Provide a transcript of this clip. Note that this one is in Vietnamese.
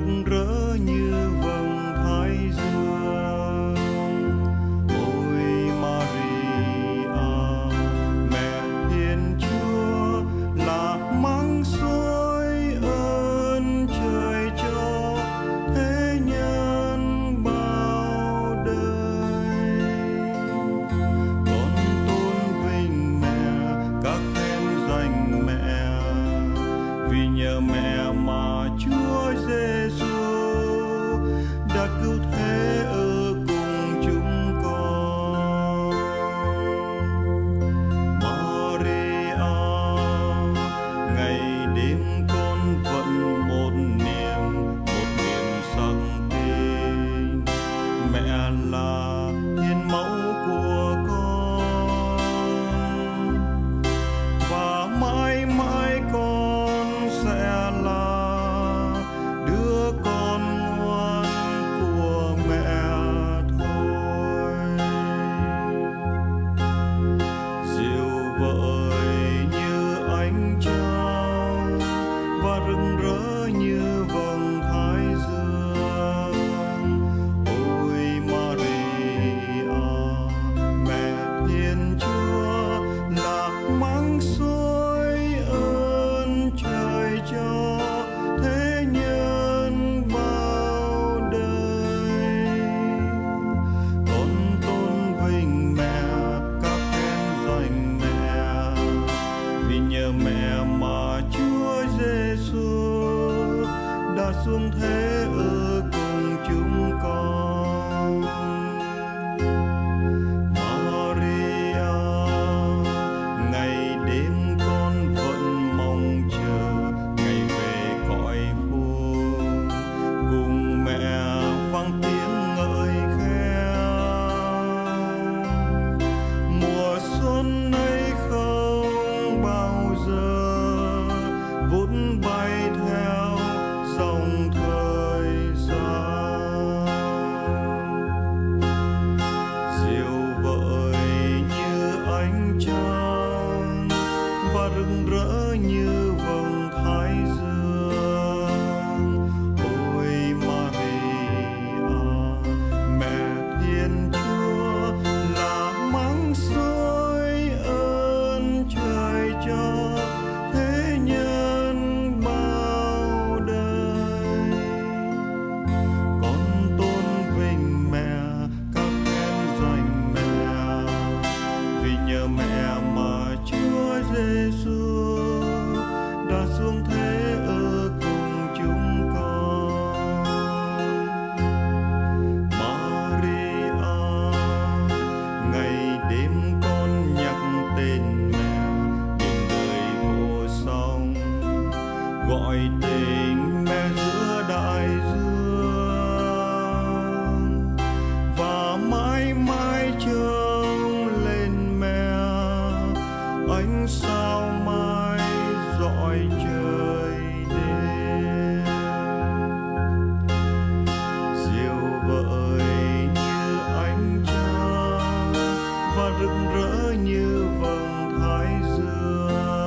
rực rỡ như vầng thái dương. Ôi Maria, mẹ Thiên Chúa, là mắng xuôi ơn trời cho thế nhân bao đời. Con tôn vinh mẹ, các khen danh mẹ, vì nhờ mẹ mà Chúa Giêsu đã cứu thế ở cùng chúng con. Maria, ngày đêm con vẫn một niềm sắc tin, mẹ là hiến mẫu của con, và mãi mãi con sẽ là đứa con ngoan của mẹ thôi. Dịu vợi như ánh trăng và rực rỡ như vầng thái dương. Ôi Maria, mẹ Thiên Chúa, là mắng xuôi ơn trời cho thế nhân bao đời. Con tôn vinh mẹ, các khen danh mẹ, vì nhờ mẹ mà Chúa Giêsu đã xuống thế ở cùng chúng con. Maria, ngày đêm con vẫn mong chờ ngày về cõi phúc, cùng mẹ vang tiếng ngợi khen. Mùa xuân ấy không bao giờ vút bay theo dòng thời gian. Dịu vợi như ánh trăng và rực rỡ như vầng thái dương. Ôi Maria, mẹ Thiên Chúa, là mắng xuôi ơn trời cho thế nhân bao đời. Con tôn vinh mẹ, các khen danh mẹ, vì nhờ mẹ mà Chúa Giêsu đã xuống thế ở cùng chúng con. Maria, ngày đêm con nhắc tên mẹ, tình đời vô song, gọi tình mẹ giữa đại dương, và mãi mãi trông lên mẹ ánh sao mai rọi trời đêm. Dịu vợi như ánh trăng và rực rỡ như vầng thái dương.